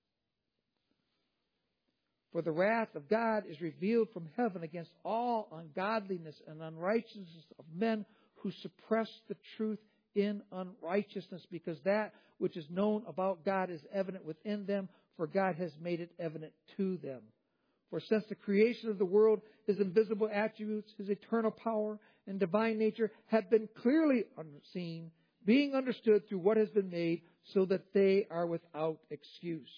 For the wrath of God is revealed from heaven against all ungodliness and unrighteousness of men who suppress the truth in unrighteousness, because that which is known about God is evident within them, for God has made it evident to them. For since the creation of the world, His invisible attributes, His eternal power and divine nature have been clearly seen, being understood through what has been made, so that they are without excuse.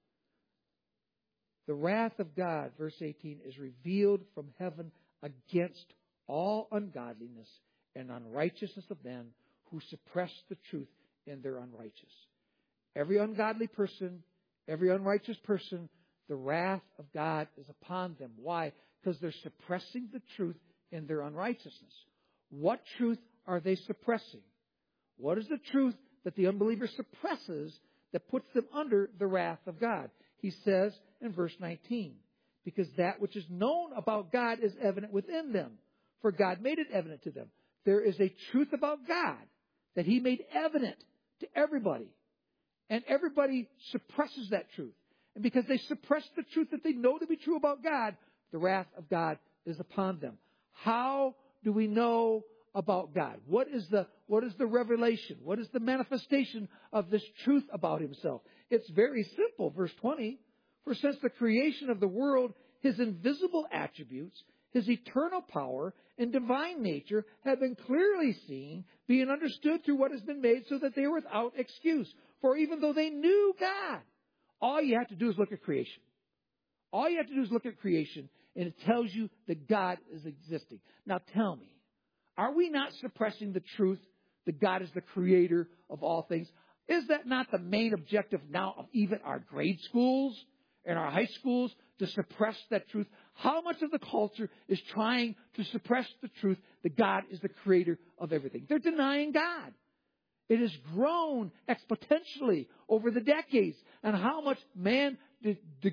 The wrath of God, verse eighteen, is revealed from heaven against all ungodliness and unrighteousness of men who suppress the truth in their unrighteous. Every ungodly person, every unrighteous person, the wrath of God is upon them. Why? Because they're suppressing the truth in their unrighteousness. What truth are they suppressing? What is the truth that the unbeliever suppresses that puts them under the wrath of God? He says in verse nineteen, because that which is known about God is evident within them, for God made it evident to them. There is a truth about God that He made evident to everybody. And everybody suppresses that truth. And because they suppress the truth that they know to be true about God, the wrath of God is upon them. How do we know about God? What is the, what is the revelation? What is the manifestation of this truth about Himself? It's very simple. Verse twenty, for since the creation of the world, His invisible attributes, His eternal power and divine nature have been clearly seen, being understood through what has been made, so that they are without excuse. For even though they knew God, all you have to do is look at creation. All you have to do is look at creation, and it tells you that God is existing. Now tell me, are we not suppressing the truth that God is the creator of all things? Is that not the main objective now of even our grade schools and our high schools, to suppress that truth? How much of the culture is trying to suppress the truth that God is the creator of everything? They're denying God. It has grown exponentially over the decades, and how much man de- de-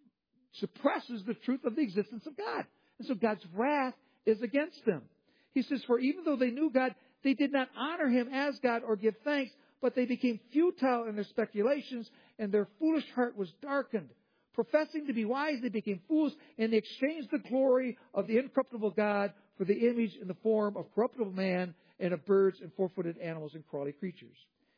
suppresses the truth of the existence of God. And so God's wrath is against them. He says, for even though they knew God, they did not honor Him as God or give thanks, but they became futile in their speculations, and their foolish heart was darkened. Professing to be wise, they became fools, and they exchanged the glory of the incorruptible God for the image in the form of corruptible man and of birds and four-footed animals and crawly creatures.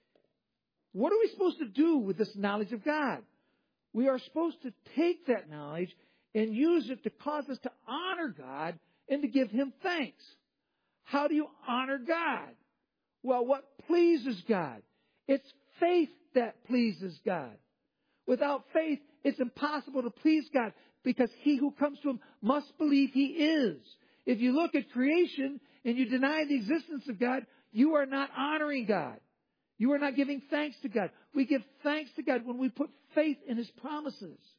What are we supposed to do with this knowledge of God? We are supposed to take that knowledge and use it to cause us to honor God and to give Him thanks. How do you honor God? Well, what pleases God? It's faith that pleases God. Without faith, it's impossible to please God, because he who comes to Him must believe He is. If you look at creation and you deny the existence of God, you are not honoring God. You are not giving thanks to God. We give thanks to God when we put faith in His promises.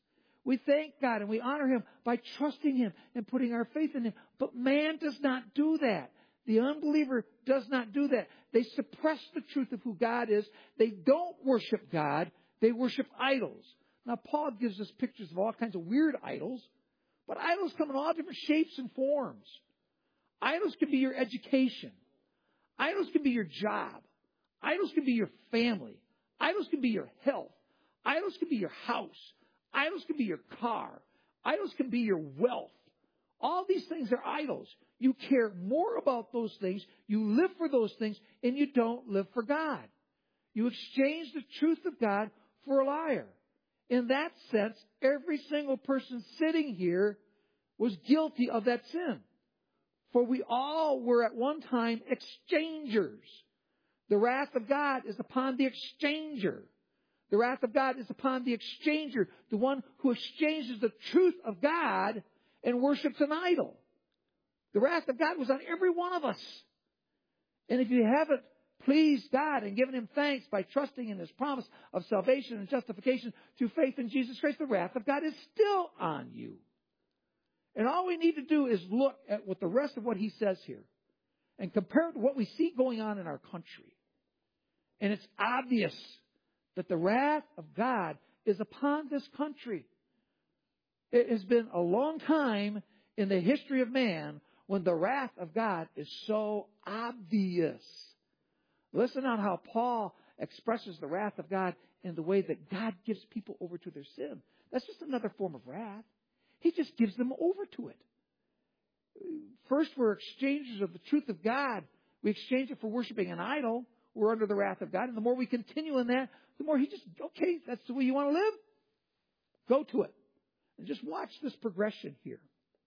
We thank God and we honor Him by trusting Him and putting our faith in Him. But man does not do that. The unbeliever does not do that. They suppress the truth of who God is. They don't worship God. They worship idols. Now, Paul gives us pictures of all kinds of weird idols. But idols come in all different shapes and forms. Idols can be your education. Idols can be your job. Idols can be your family. Idols can be your health. Idols can be your house. Idols can be your car. Idols can be your wealth. All these things are idols. You care more about those things, you live for those things, and you don't live for God. You exchange the truth of God for a liar. In that sense, every single person sitting here was guilty of that sin. For we all were at one time exchangers. The wrath of God is upon the exchanger. The wrath of God is upon the exchanger, the one who exchanges the truth of God and worships an idol. The wrath of God was on every one of us. And if you haven't pleased God and given Him thanks by trusting in His promise of salvation and justification through faith in Jesus Christ, the wrath of God is still on you. And all we need to do is look at what the rest of what He says here and compare it to what we see going on in our country. And it's obvious that the wrath of God is upon this country. It has been a long time in the history of man when the wrath of God is so obvious. Listen on how Paul expresses the wrath of God in the way that God gives people over to their sin. That's just another form of wrath. He just gives them over to it. First, we're exchangers of the truth of God. We exchange it for worshiping an idol. We're under the wrath of God. And the more we continue in that, the more He just, okay, that's the way you want to live? Go to it. And just watch this progression here.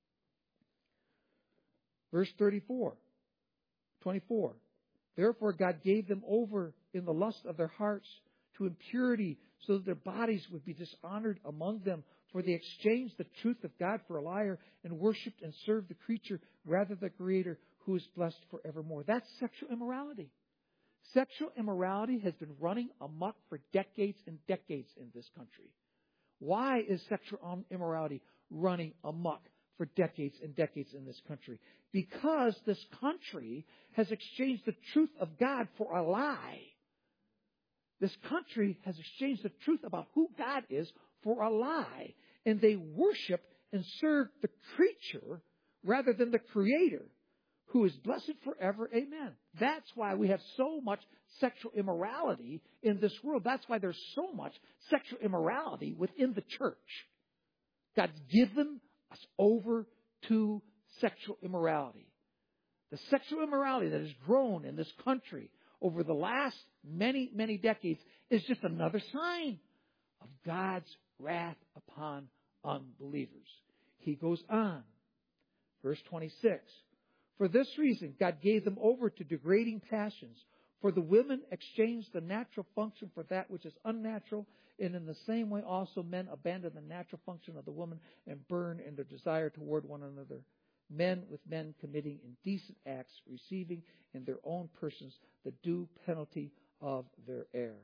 Verse thirty-four, twenty-four. Therefore God gave them over in the lust of their hearts to impurity, so that their bodies would be dishonored among them. For they exchanged the truth of God for a liar and worshipped and served the creature rather than the Creator, who is blessed forevermore. That's sexual immorality. Sexual immorality has been running amok for decades and decades in this country. Why is sexual immorality running amok for decades and decades in this country? Because this country has exchanged the truth of God for a lie. This country has exchanged the truth about who God is for a lie. And they worship and serve the creature rather than the Creator, who is blessed forever. Amen. That's why we have so much sexual immorality in this world. That's why there's so much sexual immorality within the church. God's given us over to sexual immorality. The sexual immorality that has grown in this country over the last many, many decades is just another sign of God's wrath upon unbelievers. He goes on. Verse twenty-six. For this reason, God gave them over to degrading passions. For the women exchanged the natural function for that which is unnatural. And in the same way also men abandon the natural function of the woman and burn in their desire toward one another. Men with men committing indecent acts, receiving in their own persons the due penalty of their error.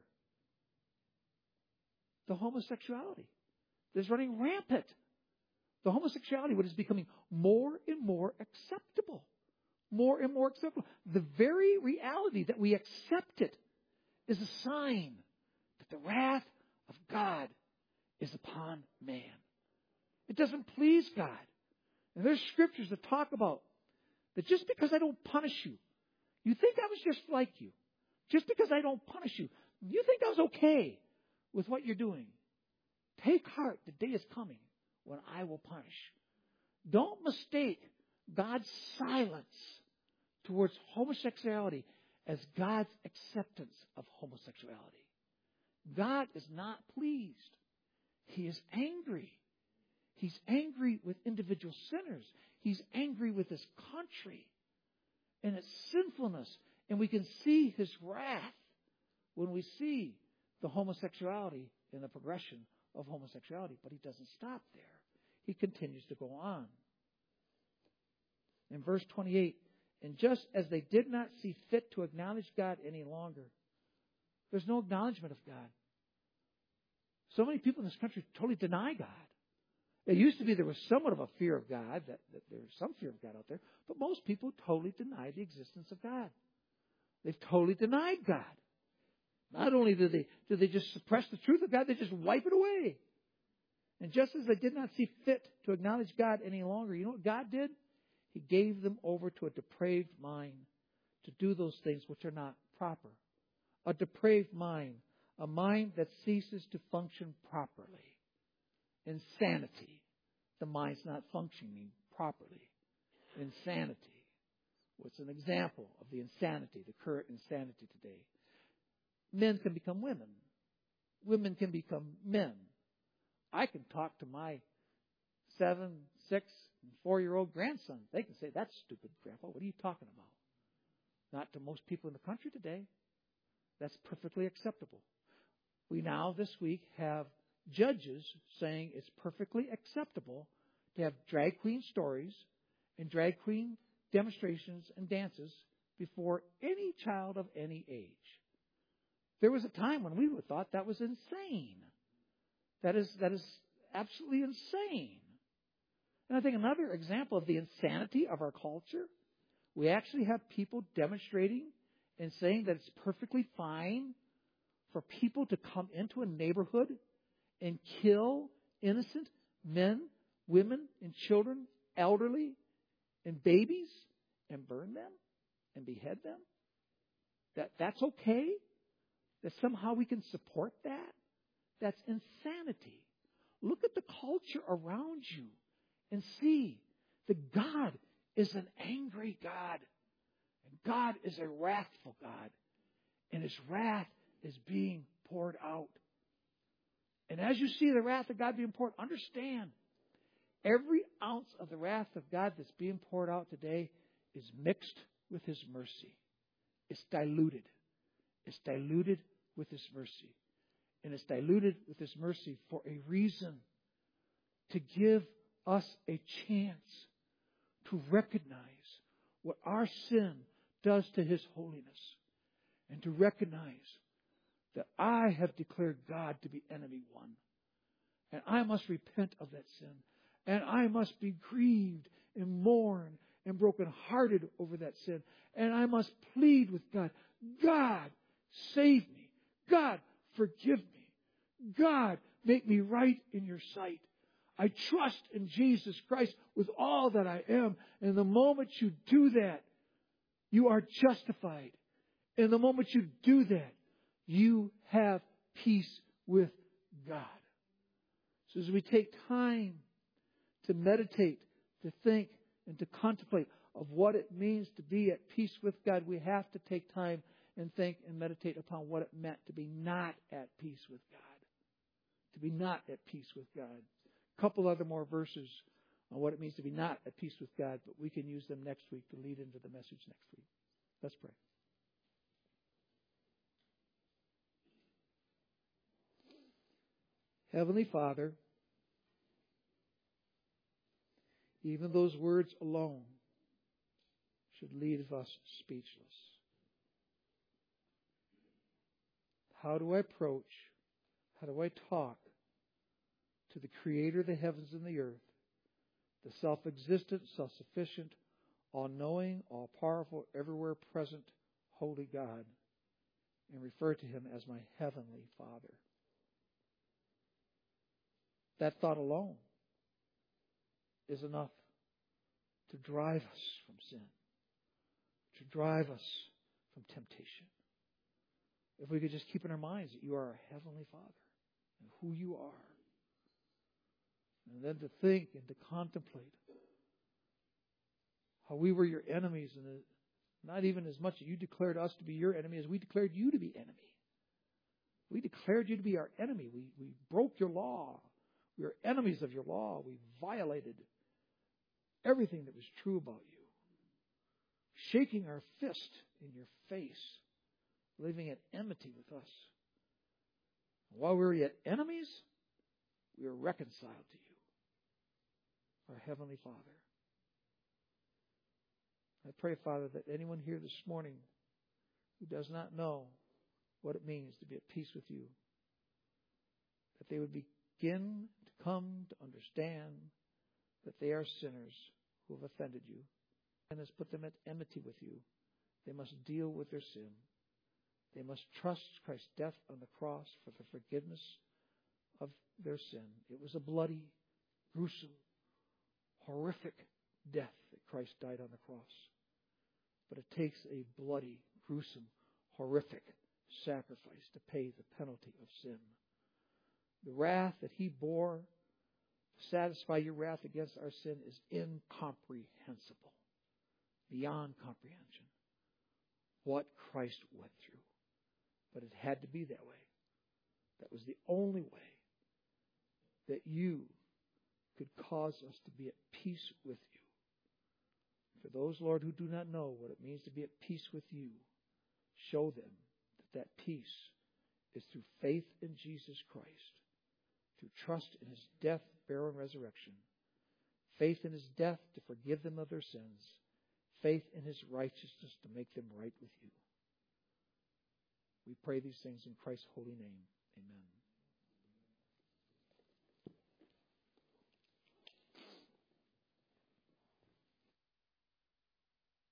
The homosexuality is running rampant. The homosexuality, what is becoming more and more acceptable. More and more acceptable. The very reality that we accept it is a sign that the wrath of God is upon man. It doesn't please God. And there's scriptures that talk about that just because I don't punish you, you think I was just like you. Just because I don't punish you, you think I was okay with what you're doing. Take heart, the day is coming when I will punish. Don't mistake God's silence towards homosexuality as God's acceptance of homosexuality. God is not pleased. He is angry. He's angry with individual sinners. He's angry with this country and its sinfulness. And we can see His wrath when we see the homosexuality and the progression of homosexuality. But He doesn't stop there. He continues to go on. In verse twenty-eight, and just as they did not see fit to acknowledge God any longer, there's no acknowledgement of God. So many people in this country totally deny God. It used to be there was somewhat of a fear of God, that, that there's some fear of God out there, but most people totally deny the existence of God. They've totally denied God. Not only do they, do they just suppress the truth of God, they just wipe it away. And just as they did not see fit to acknowledge God any longer, you know what God did? He gave them over to a depraved mind to do those things which are not proper. A depraved mind, a mind that ceases to function properly. Insanity. The mind's not functioning properly. Insanity. What's an example of the insanity, the current insanity today? Men can become women. Women can become men. I can talk to my seven, six, and four-year-old grandson. They can say, "That's stupid, Grandpa. What are you talking about?" Not to most people in the country today. That's perfectly acceptable. We now, this week, have judges saying it's perfectly acceptable to have drag queen stories and drag queen demonstrations and dances before any child of any age. There was a time when we would have thought that was insane. That is, that is absolutely insane. And I think another example of the insanity of our culture, we actually have people demonstrating and saying that it's perfectly fine for people to come into a neighborhood and kill innocent men, women, and children, elderly, and babies, and burn them and behead them. That that's okay? That somehow we can support that? That's insanity. Look at the culture around you and see that God is an angry God. And God is a wrathful God. And His wrath is being poured out. And as you see the wrath of God being poured, understand, every ounce of the wrath of God that's being poured out today is mixed with His mercy. It's diluted. It's diluted with His mercy. And it's diluted with His mercy for a reason. To give us a chance to recognize what our sin does to His holiness. And to recognize that I have declared God to be enemy one. And I must repent of that sin. And I must be grieved and mourn and brokenhearted over that sin. And I must plead with God, God, save me. God, forgive me. God, make me right in your sight. I trust in Jesus Christ with all that I am. And the moment you do that, you are justified. And the moment you do that, you have peace with God. So as we take time to meditate, to think, and to contemplate of what it means to be at peace with God, we have to take time and think and meditate upon what it meant to be not at peace with God. To be not at peace with God. A couple other more verses on what it means to be not at peace with God, but we can use them next week to lead into the message next week. Let's pray. Heavenly Father, even those words alone should leave us speechless. How do I approach, how do I talk to the Creator of the heavens and the earth, the self-existent, self-sufficient, all-knowing, all-powerful, everywhere present, holy God, and refer to Him as my Heavenly Father? That thought alone is enough to drive us from sin, to drive us from temptation. If we could just keep in our minds that you are our Heavenly Father and who you are. And then to think and to contemplate how we were your enemies, and not even as much that you declared us to be your enemy as we declared you to be enemy. We declared you to be our enemy. We, we broke your law. We are enemies of your law. We violated everything that was true about you. Shaking our fist in your face, living at enmity with us. While we were yet enemies, we were reconciled to you, our Heavenly Father. I pray, Father, that anyone here this morning who does not know what it means to be at peace with you, that they would begin to come to understand that they are sinners who have offended you and has put them at enmity with you. They must deal with their sin. They must trust Christ's death on the cross for the forgiveness of their sin. It was a bloody, gruesome, horrific death that Christ died on the cross. But it takes a bloody, gruesome, horrific sacrifice to pay the penalty of sin. The wrath that He bore to satisfy your wrath against our sin is incomprehensible, beyond comprehension, what Christ went through. But it had to be that way. That was the only way that you could cause us to be at peace with you. For those, Lord, who do not know what it means to be at peace with you, show them that that peace is through faith in Jesus Christ, through trust in His death, burial, and resurrection, faith in His death to forgive them of their sins, faith in His righteousness to make them right with you. We pray these things in Christ's holy name. Amen.